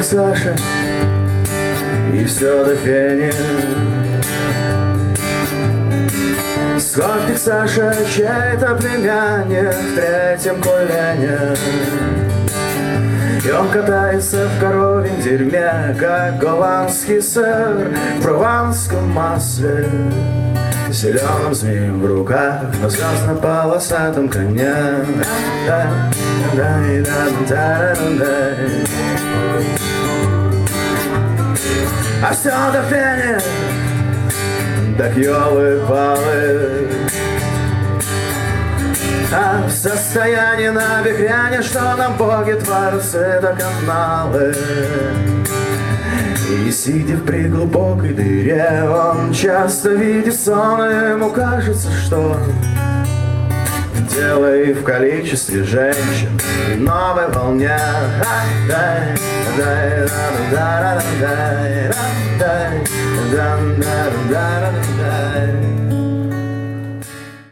Славик Саша, и все до фени. Славик Саша, чей-то племянник в третьем колене. И он катается в коровьем дерьме, как голландский сыр в прованском масле, зеленым змеем в руках на звездно-полосатом коне. А все до фени, так елы-палы. А в состоянии на бекряне, что нам боги творцы до каналы. И сидя в приглубокой дыре, он часто видит сон, и ему кажется, что дело и в количестве женщин, и новой волне.